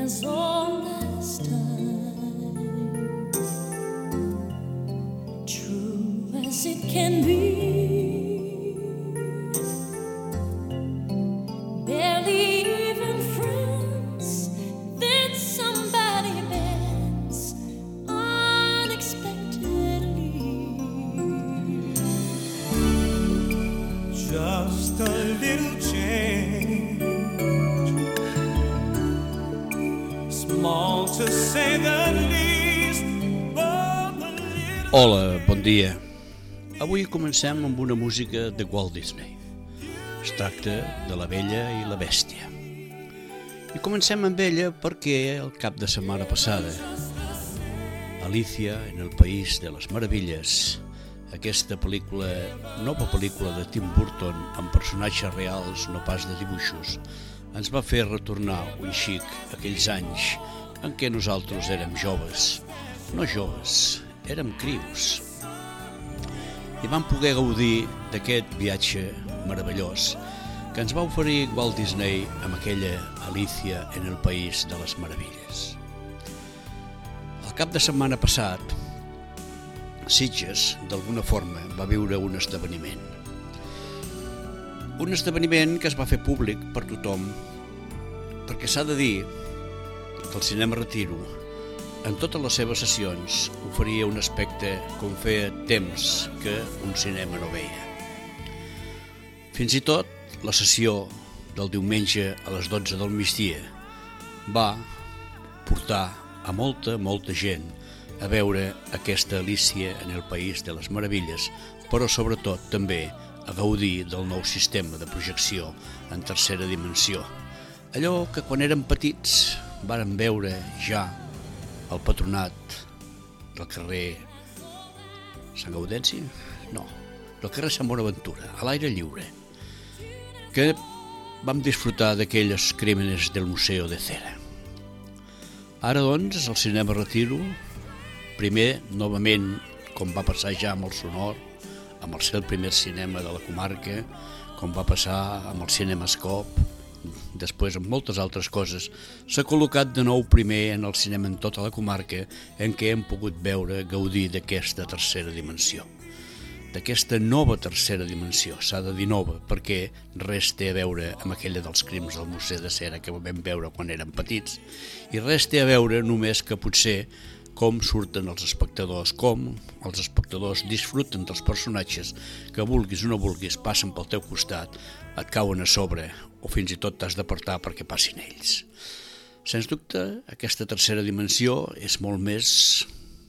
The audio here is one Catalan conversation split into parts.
as old as time, true as it can be, barely even friends, then somebody bends unexpectedly. Just a little change, small to say the least, but a little... Hola, bon dia. Avui comencem amb una música de Walt Disney. Es tracta de La Bella i la Bèstia. I comencem amb ella perquè el cap de setmana passada, Alicia en el País de les Meravilles, aquesta nova pel·lícula de Tim Burton amb personatges reals, no pas de dibuixos, ens va fer retornar un xic aquells anys en què nosaltres érem joves. No joves, érem crios. I vam poder gaudir d'aquest viatge meravellós que ens va oferir Walt Disney amb aquella Alicia en el País de les Meravilles. El cap de setmana passat, Sitges, d'alguna forma, va viure un esdeveniment. Un esdeveniment que es va fer públic per tothom, perquè s'ha de dir que el Cinema Retiro, en totes les seves sessions, oferia un aspecte com feia temps que un cinema no veia. Fins i tot la sessió del diumenge a les 12 del migdia va portar a molta gent a veure aquesta Alicia en el País de les Meravilles, però sobretot també a gaudir del nou sistema de projecció en tercera dimensió. Allò que quan érem petits vàrem veure ja al Patronat del carrer Sant Gaudenci? No, del carrer Sant Bonaventura, a l'aire lliure, que vam disfrutar d'aquelles crímenes del Museu de Cera. Ara, doncs, el Cinema Retiro, primer, novament, com va passar ja amb el Sonor, amb el seu primer cinema de la comarca, com va passar amb el Cinemascop, després amb moltes altres coses, s'ha col·locat de nou primer en el cinema en tota la comarca en què hem pogut veure, gaudir d'aquesta tercera dimensió. D'aquesta nova tercera dimensió, s'ha de dir nova, perquè res té a veure amb aquella dels crims del Museu de Cera que vam veure quan érem petits, i res té a veure només que potser com surten els espectadors, com els espectadors disfruten dels personatges que vulguis o no vulguis passen pel teu costat, et cauen a sobre o fins i tot t'has d'apartar perquè passin ells. Sens dubte, aquesta tercera dimensió és molt més...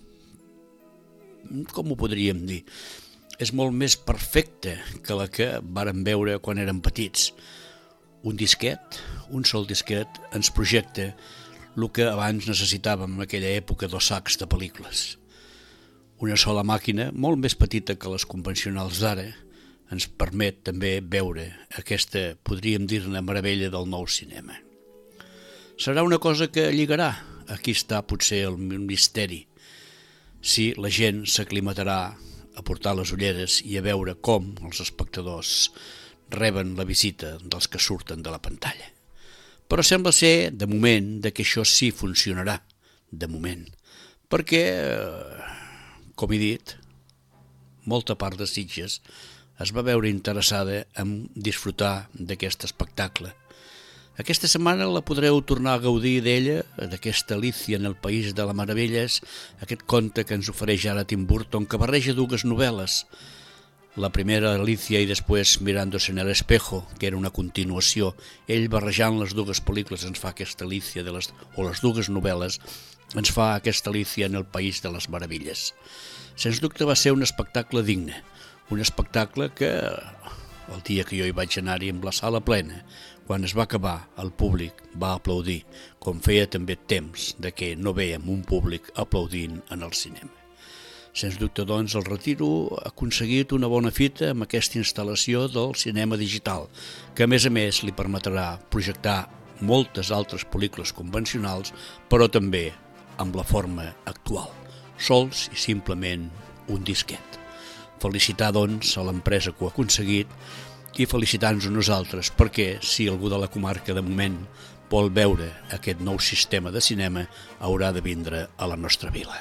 com ho podríem dir? És molt més perfecta que la que vàrem veure quan érem petits. Un disquet, un sol disquet, ens projecta el que abans necessitàvem en aquella època dels sacs de pel·lícules. Una sola màquina, molt més petita que les convencionals d'ara, ens permet també veure aquesta, podríem dir-ne, meravella del nou cinema. Serà una cosa que lligarà, aquí està potser el misteri, si la gent s'aclimatarà a portar les ulleres i a veure com els espectadors reben la visita dels que surten de la pantalla. Però sembla ser, de moment, que això sí funcionarà, de moment, perquè, com he dit, molta part de Sitges es va veure interessada en disfrutar d'aquest espectacle. Aquesta setmana la podreu tornar a gaudir d'ella, d'aquesta Alicia en el País de les Meravilles, aquest conte que ens ofereix ara Tim Burton, que barreja dues novel·les. La primera, Alicia, i després Mirándose en el espejo, que era una continuació. Ell, barrejant les dues pel·lícules, ens fa aquesta Alicia, o les dues novel·les, ens fa aquesta Alicia en el País de les Meravilles. Sens dubte va ser un espectacle digne, un espectacle que, el dia que jo hi vaig anar-hi amb la sala plena, quan es va acabar, el públic va aplaudir, com feia també temps de que no vèiem un públic aplaudint en el cinema. Sens dubte, doncs, el Retiro ha aconseguit una bona fita amb aquesta instal·lació del cinema digital, que a més li permetrà projectar moltes altres pel·lícules convencionals, però també amb la forma actual, sols i simplement un disquet. Felicitar, doncs, a l'empresa que ho ha aconseguit i felicitar-nos a nosaltres, perquè si algú de la comarca de moment vol veure aquest nou sistema de cinema haurà de vindre a la nostra vila.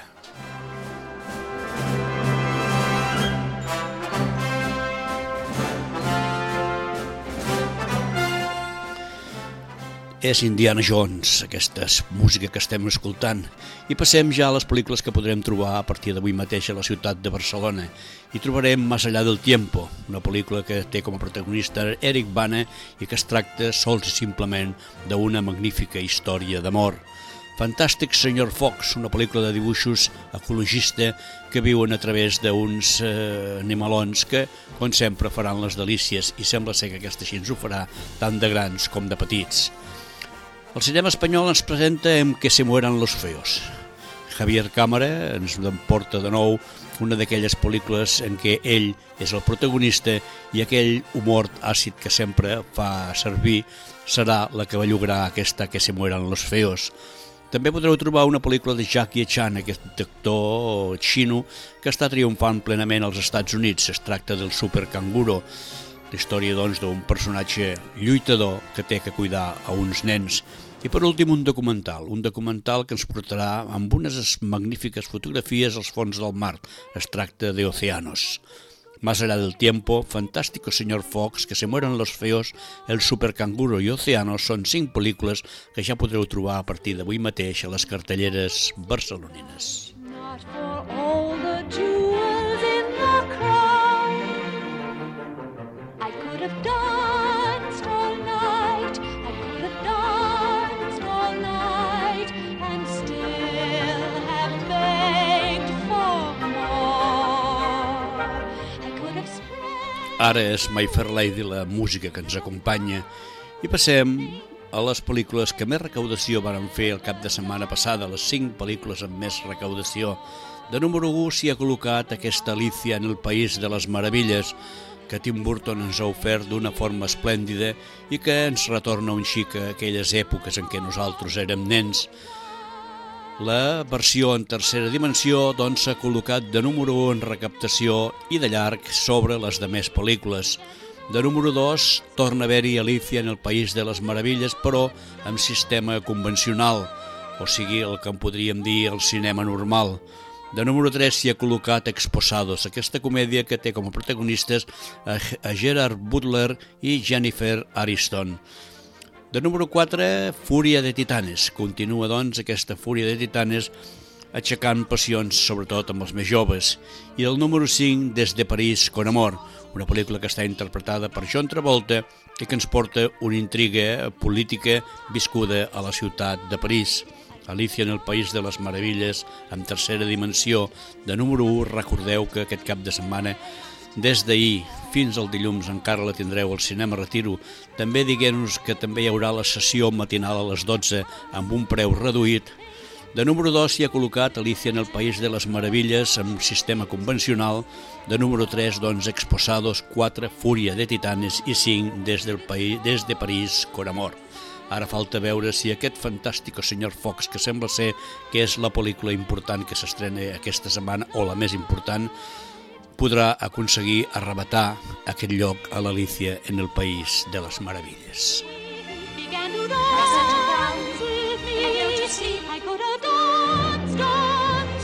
És Indiana Jones, aquesta música que estem escoltant, i passem ja a les pel·lícules que podrem trobar a partir d'avui mateix a la ciutat de Barcelona. I trobarem Más allá del tiempo, una pel·lícula que té com a protagonista Eric Bana i que es tracta sols i simplement d'una magnífica història d'amor. Fantàstic Senyor Fox, una pel·lícula de dibuixos ecologista que viuen a través d'uns animalons que, com sempre, faran les delícies, i sembla ser que aquesta així ens ho farà tant de grans com de petits. El cinema espanyol ens presenta en Que se mueran los feos. Javier Cámara ens emporta de nou una d'aquelles pel·lícules en què ell és el protagonista i aquell humor àcid que sempre fa servir serà la que bellugarà aquesta Que se mueran los feos. També podreu trobar una pel·lícula de Jackie Chan, aquest actor xino que està triomfant plenament als Estats Units. Es tracta del Super Canguro, la història doncs d'un personatge lluitador que té que cuidar a uns nens. I per últim un documental que ens portarà amb unes magnífiques fotografies als fons del mar. Es tracta de Océanos. Más allá del tiempo, Fantástico Señor Fox, Que se mueran los feos, El Super Canguro i Océanos són 5 pel·lícules que ja podreu trobar a partir d'avui mateix a les cartelleres barcelonines. Not for all the jewels in the crown. I could have danced all night. I could have danced all night and still have begged for more. I could have spread. Ara és My Fair Lady la música que ens acompanya i passem a les pel·lícules que més recaudació varen fer el cap de setmana passada, les 5 pel·lícules amb més recaudació. De número 1 s'hi ha col·locat aquesta Alicia en el País de les Meravilles, que Tim Burton ens ha ofert d'una forma esplèndida i que ens retorna un xic a aquelles èpoques en què nosaltres érem nens. La versió en tercera dimensió doncs s'ha col·locat de número 1 en recaptació i de llarg sobre les demés pel·lícules. De número 2 torna a haver-hi Alicia en el País de les Meravilles, però amb sistema convencional, o sigui el que en podríem dir el cinema normal. De número 3 s'hi ha col·locat Exposados, aquesta comèdia que té com a protagonistes a Gerard Butler i Jennifer Aniston. De número 4, Fúria de Titanes. Continua, doncs, aquesta Fúria de Titanes aixecant passions, sobretot amb els més joves. I el número 5, Des de París con Amor, una pel·lícula que està interpretada per John Travolta i que ens porta una intriga política viscuda a la ciutat de París. Alicia en el País de les Meravilles, en tercera dimensió, de número 1, recordeu que aquest cap de setmana, des d'ahir fins al dilluns, encara la tindreu al Cinema Retiro. També diguem-nos que també hi haurà la sessió matinal a les 12 amb un preu reduït. De número 2 s'hi ha col·locat Alicia en el País de les Meravilles amb sistema convencional. De número 3, doncs, Exposados, 4, Fúria de Titanes i 5, Des de París con Amor. Ara falta veure si aquest Fantàstico Senyor Fox, que sembla ser que és la pel·lícula important que s'estrena aquesta setmana, o la més important, podrà aconseguir arrebatar aquest lloc a l'Alicia en el País de les Meravilles. Began to dance with me. And don't you see? I could have danced, danced,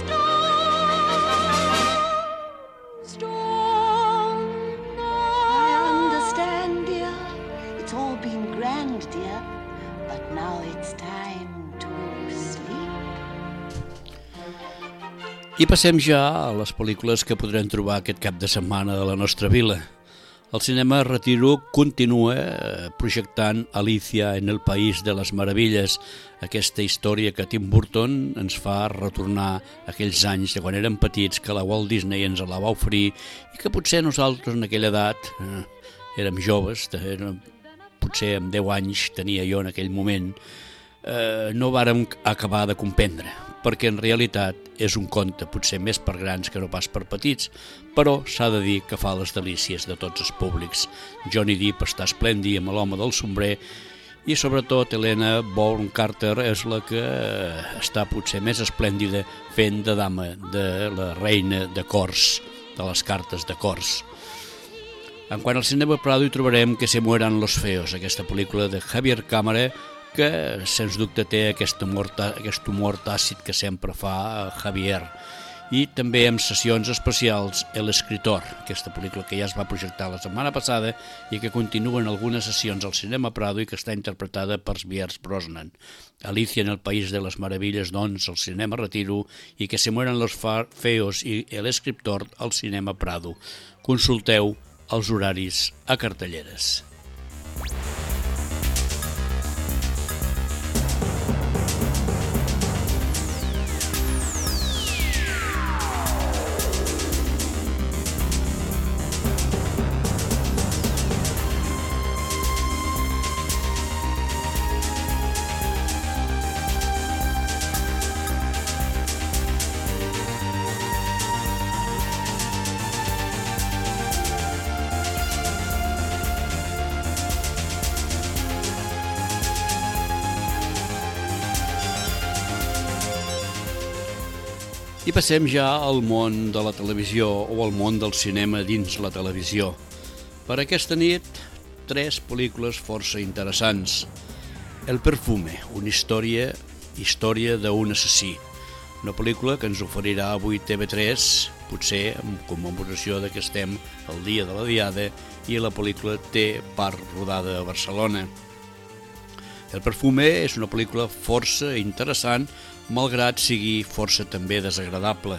danced all night. I understand, dear. It's all been grand, dear. But now it's time to sleep. I passem ja a les pel·lícules que podrem trobar aquest cap de setmana de la nostra vila. El Cinema Retiro continua projectant Alicia en el País de les Meravilles, aquesta història que Tim Burton ens fa retornar aquells anys de quan érem petits, que la Walt Disney ens la va oferir i que potser nosaltres en aquella edat érem joves, potser amb 10 anys tenia jo en aquell moment, no vàrem acabar de comprendre, perquè en realitat és un conte potser més per grans que no pas per petits, però s'ha de dir que fa les delícies de tots els públics. Johnny Depp està esplèndid amb l'home del sombrer i sobretot Helena Bonham Carter és la que està potser més esplèndida fent de dama de la reina de cors, de les cartes de cors. En quant al cinema Prado hi trobarem Que se mueran los feos, aquesta pel·lícula de Javier Cámara que sens dubte té aquest humor tàcit que sempre fa Javier. I també amb sessions especials El escritor, aquesta pel·lícula que ja es va projectar la setmana passada i que continua en algunes sessions al Cinema Prado i que està interpretada per Pierce Brosnan. Alicia en el País de les Meravilles, doncs, al Cinema Retiro, i Que se mueran los feos i El escritor al Cinema Prado. Consulteu els horaris a cartelleres. I passem ja al món de la televisió o al món del cinema dins la televisió. Per aquesta nit, 3 pel·lícules força interessants. El perfume, una història d'un assassí. Una pel·lícula que ens oferirà avui TV3, potser en commemoració que estem el dia de la Diada, i la pel·lícula té part rodada a Barcelona. El perfume és una pel·lícula força interessant, malgrat sigui força també desagradable.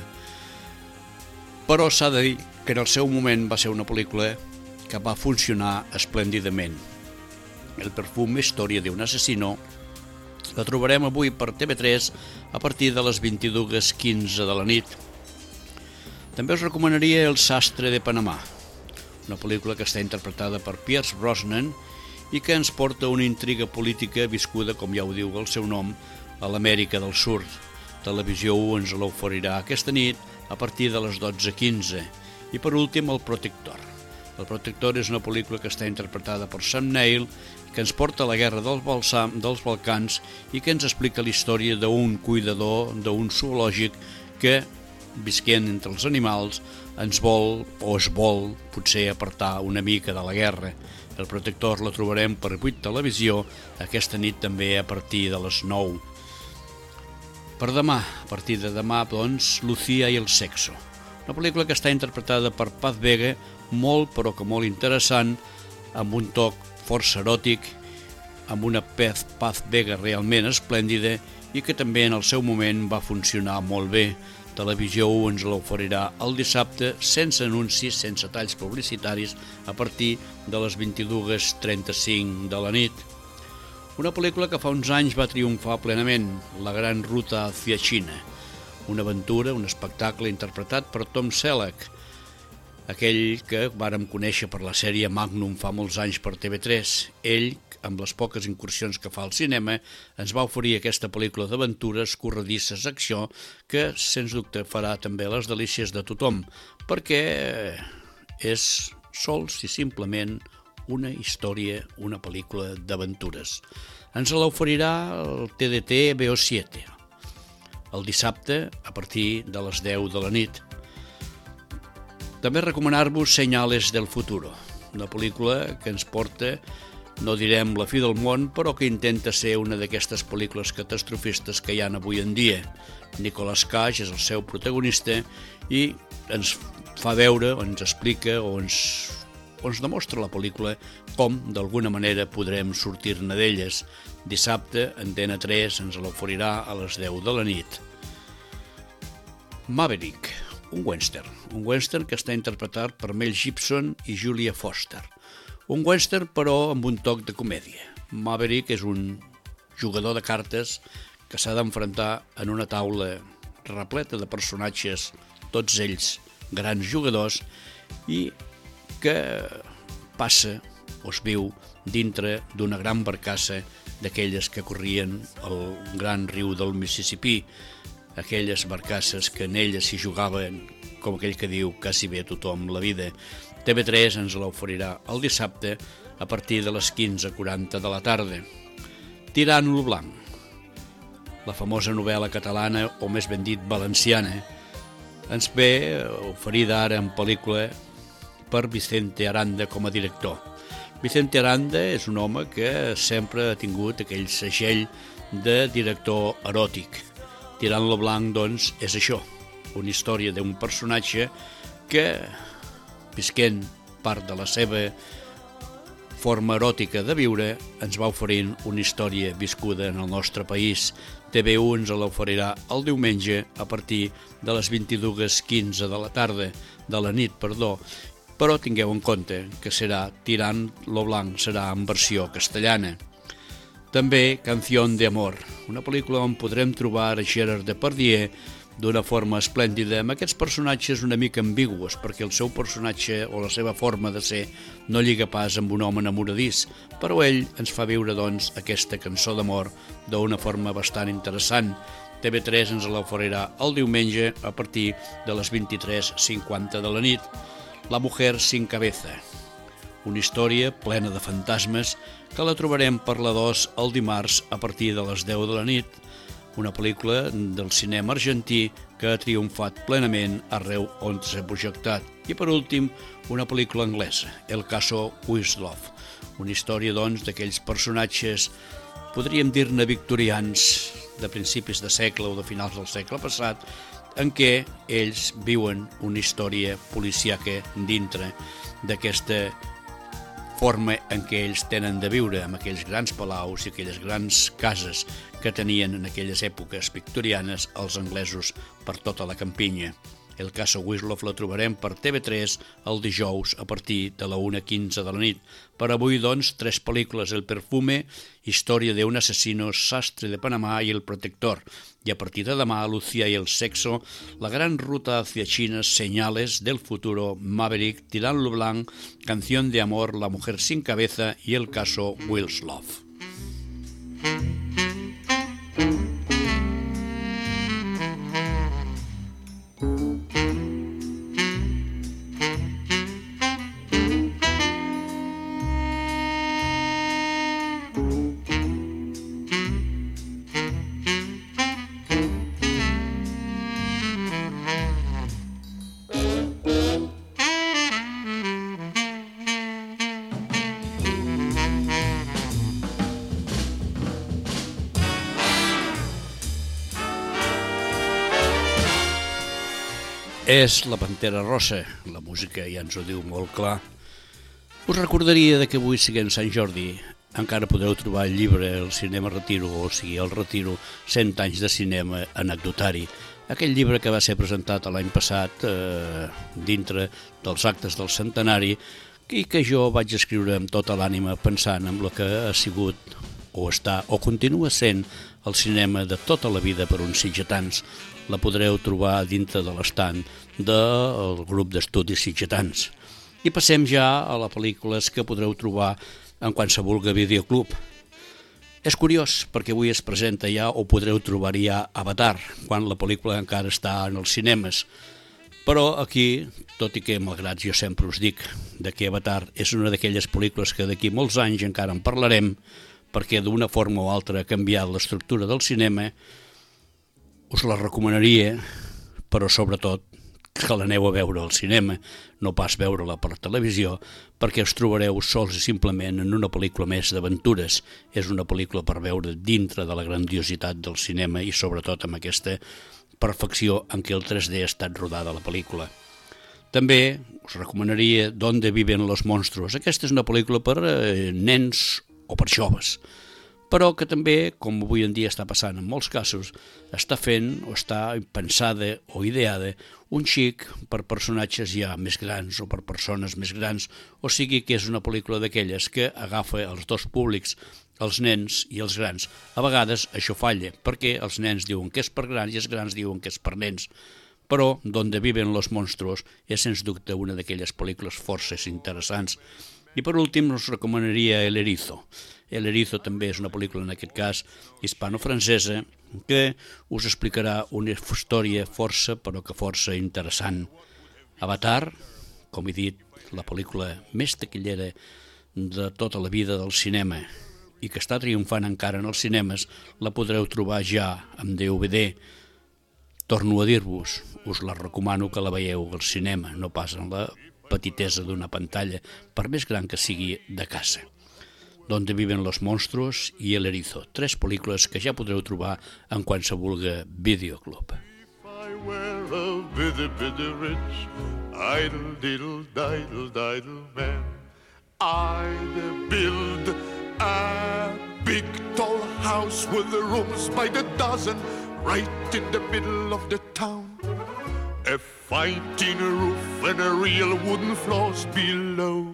Però s'ha de dir que en el seu moment va ser una pel·lícula que va funcionar esplèndidament. El perfume, història d'un assassino, la trobarem avui per TV3 a partir de les 22:15 de la nit. També us recomanaria El sastre de Panamà, una pel·lícula que està interpretada per Pierce Brosnan i que ens porta una intriga política viscuda, com ja ho diu el seu nom, a l'Amèrica del Sud. Televisió 1 ens l'oferirà aquesta nit a partir de les 12:15. I per últim, El protector. El protector és una pel·lícula que està interpretada per Sam Neill, que ens porta a la guerra dels Balcans i que ens explica la història d'un cuidador d'un zoològic que, visquent entre els animals, ens vol o es vol potser apartar una mica de la guerra. El protector la trobarem per 8 Televisió aquesta nit també a partir de les 9. Per demà, a partir de demà, doncs, Lucía i el sexo. Una pel·lícula que està interpretada per Paz Vega, molt però que molt interessant, amb un toc força eròtic, amb una Paz Vega realment esplèndida i que també en el seu moment va funcionar molt bé. Televisió 1 ens l'oferirà el dissabte sense anuncis, sense talls publicitaris, a partir de les 22:35 de la nit. Una pel·lícula que fa uns anys va triomfar plenament, La gran ruta hacia China. Una aventura, un espectacle interpretat per Tom Selleck, aquell que vàrem conèixer per la sèrie Magnum fa molts anys per TV3. Ell, amb les poques incursions que fa al cinema, ens va oferir aquesta pel·lícula d'aventures, corredisses, acció, que sens dubte farà també les delícies de tothom, perquè és sols i simplement una història, una pel·lícula d'aventures. Ens l'oferirà el TDT BO7, el dissabte a partir de les 10 de la nit. També recomanar-vos Senyales del futuro, una pel·lícula que ens porta, no direm la fi del món, però que intenta ser una d'aquestes pel·lícules catastrofistes que hi ha avui en dia. Nicolas Cage és el seu protagonista i ens fa veure, o ens explica, o ens demostra la pel·lícula com d'alguna manera podrem sortir-ne d'elles. Dissabte, Antena 3 ens l'oferirà a les 10 de la nit. Maverick, un western que està interpretat per Mel Gibson i Julia Foster. Un western però amb un toc de comèdia. Maverick és un jugador de cartes que s'ha d'enfrontar en una taula repleta de personatges, tots ells grans jugadors, i que passa o es viu dintre d'una gran barcassa d'aquelles que corrien el gran riu del Mississipí, aquelles barcasses que en elles s'hi jugaven, com aquell que diu, quasi bé tothom la vida. TV3 ens l'oferirà el dissabte a partir de les 15:40 de la tarda. Tirant-lo blanc, la famosa novel·la catalana, o més ben dit valenciana, ens ve oferida ara en pel·lícula per Vicente Aranda com a director. Vicente Aranda és un home que sempre ha tingut aquell segell de director eròtic. Tirant lo blanc, doncs, és això, una història d'un personatge que, visquent part de la seva forma eròtica de viure, ens va oferint una història viscuda en el nostre país. TV1 ens l'oferirà el diumenge a partir de les 22:15 de la tarda, de la nit, però tingueu en compte que serà Tirant lo blanc, serà en versió castellana. També Canción de amor, una pel·lícula on podrem trobar a Gerard Depardieu d'una forma esplèndida, amb aquests personatges una mica ambigus, perquè el seu personatge o la seva forma de ser no lliga pas amb un home enamoradís, però ell ens fa viure, doncs, aquesta cançó d'amor d'una forma bastant interessant. TV3 ens l'oferirà el diumenge a partir de les 23:50 de la nit. La mujer sin cabeza, una història plena de fantasmes que la trobarem per la 2 el dimarts a partir de les 10 de la nit, una pel·lícula del cinema argentí que ha triomfat plenament arreu on s'ha projectat. I per últim, una pel·lícula anglesa, El caso Winslow, una història, doncs, d'aquells personatges, podríem dir-ne victorians, de principis de segle o de finals del segle passat, en què ells viuen una història policíaca dintre d'aquesta forma en què ells tenen de viure, amb aquells grans palaus i aquelles grans cases que tenien en aquelles èpoques victorianes els anglesos per tota la campinya. El caso Winslow la trobarem per TV3 el dijous a partir de la 1:15 de la nit. Per avui, doncs, 3 pel·lícules: El perfume, Història de un asesino, Sastre de Panamà i El protector. I a partir de demà, Lucía y el sexo, La gran ruta hacia China, Señales del futuro, Maverick, Tirant lo blanc, Canción de amor, La mujer sin cabeza y El caso Winslow. És la Pantera Rosa, la música ja ens ho diu molt clar. Us recordaria que avui, siguent Sant Jordi, encara podreu trobar el llibre El cinema retiro, o sigui, el retiro 100 anys de cinema anecdotari. Aquell llibre que va ser presentat l'any passat dintre dels actes del centenari i que jo vaig escriure amb tota l'ànima pensant en el que ha sigut o està o continua sent el cinema de tota la vida per uns sitgetans. La podreu trobar dintre de l'estant del grup d'estudis sitgetans. I passem ja a les pel·lícules que podreu trobar en qualsevol videoclub. És curiós perquè avui es presenta ja o podreu trobar ja Avatar, quan la pel·lícula encara està en els cinemes. Però aquí, tot i que malgrat jo sempre us dic que Avatar és una d'aquelles pel·lícules que d'aquí molts anys encara en parlarem, perquè d'una forma o altra ha canviat l'estructura del cinema, us la recomanaria, però sobretot que l'aneu a veure al cinema, no pas veure-la per televisió, perquè us trobareu sols i simplement en una pel·lícula més d'aventures. És una pel·lícula per veure dintre de la grandiositat del cinema i sobretot amb aquesta perfecció en què el 3D ha estat rodada la pel·lícula. També us recomanaria Donde viven los monstruos. Aquesta és una pel·lícula per nens o per joves, però que també, com avui en dia està passant en molts casos, està fent o està pensada o ideada un xic per personatges ja més grans o per persones més grans, o sigui que és una pel·lícula d'aquelles que agafa els dos públics, els nens i els grans. A vegades això falla, perquè els nens diuen que és per grans i els grans diuen que és per nens, però Donde viven los monstruos és sens dubte una d'aquelles pel·lícules força interessants. I per últim us recomanaria El Erizo. El Erizo també és una pel·lícula, en aquest cas, hispano-francesa, que us explicarà una història força, però que força interessant. Avatar, com he dit, la pel·lícula més taquillera de tota la vida del cinema i que està triomfant encara en els cinemes, la podreu trobar ja amb DVD. Torno a dir-vos, us la recomano que la veieu al cinema, no pas en la petitesa d'una pantalla, per més gran que sigui de casa. Donde viven los monstruos i El erizo, 3 pel·lícules que ja podreu trobar en qualsevol videoclub. If I were a bitty, bitty rich, idle, diddle, diddle, diddle man, I'd build a big tall house with the rooms by the dozen, right in the middle of the town. A fine tin roof and a real wooden floors below.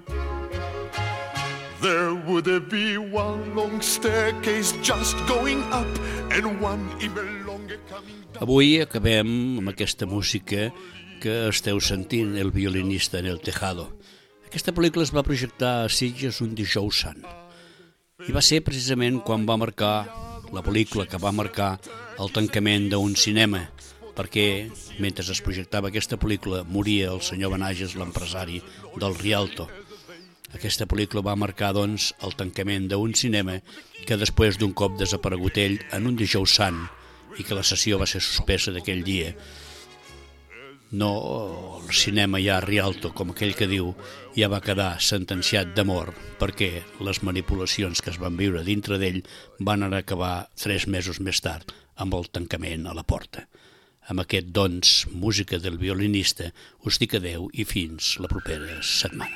There would be one long staircase just going up and one even longer coming down. Avui acabem amb aquesta música que esteu sentint, El violinista en el tejado. Aquesta pel·lícula es va projectar a Sitges un dijous sant i va ser precisament quan va marcar la pel·lícula que va marcar el tancament d'un cinema, perquè mentre es projectava aquesta pel·lícula moria el senyor Benages, l'empresari del Rialto. Aquesta pel·lícula va marcar, doncs, el tancament d'un cinema que després d'un cop desaparegut ell en un dijous sant i que la sessió va ser suspesa d'aquell dia. No, el cinema ja a Rialto, com aquell que diu, ja va quedar sentenciat de mort perquè les manipulacions que es van viure dintre d'ell van anar a acabar 3 mesos més tard amb el tancament a la porta. Amb aquest, doncs, música del violinista, us dic adeu i fins la propera setmana.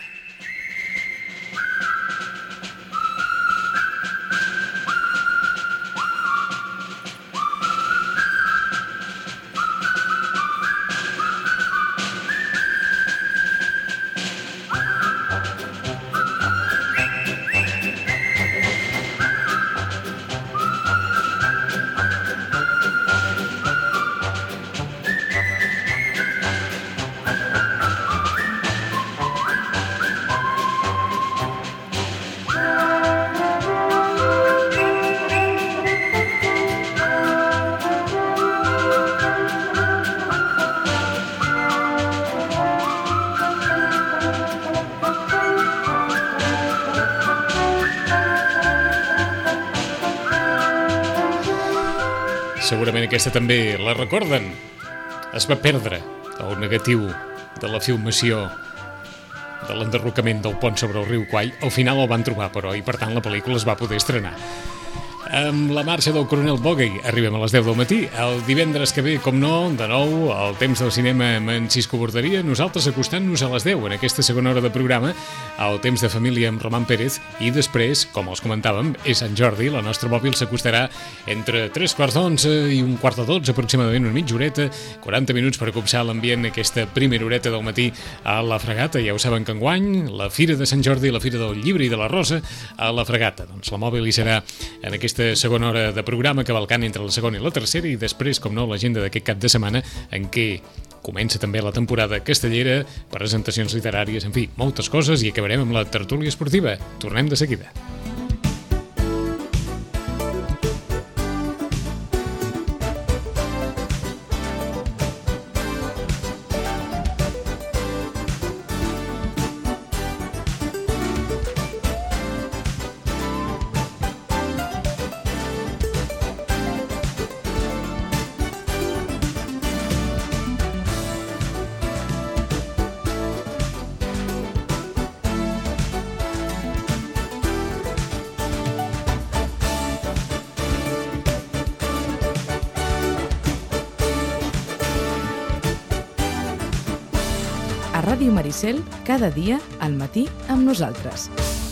Segurament aquesta també la recorden. Es va perdre el negatiu de la filmació de l'enderrocament del pont sobre el riu Kwai. Al final el van trobar, però, i per tant la pel·lícula es va poder estrenar. Amb la marxa del coronel Bogey arribem a les 10 del matí. El divendres que ve, com no, de nou, el temps del cinema amb en Cisco Borderia, nosaltres acostant-nos a les 10 en aquesta segona hora de programa, el temps de família amb Roman Pérez, i després, com els comentàvem, és Sant Jordi, la nostra mòbil s'acostarà entre 3:15 i 1:45 aproximadament, una mitja horeta, 40 minuts per copsar l'ambient aquesta primera horeta del matí a la Fregata. Ja ho saben que enguany, la Fira de Sant Jordi, la Fira del Llibre i de la Rosa a la Fregata. Doncs la mòbil hi serà en aquesta segona hora de programa, cavalcant entre la segona i la tercera, i després, com no, l'agenda d'aquest cap de setmana en què comença també la temporada castellera, presentacions literàries, en fi, moltes coses, i acabarem amb la tertúlia esportiva. Tornem de seguida. A Ràdio Maricel, cada dia al matí amb nosaltres.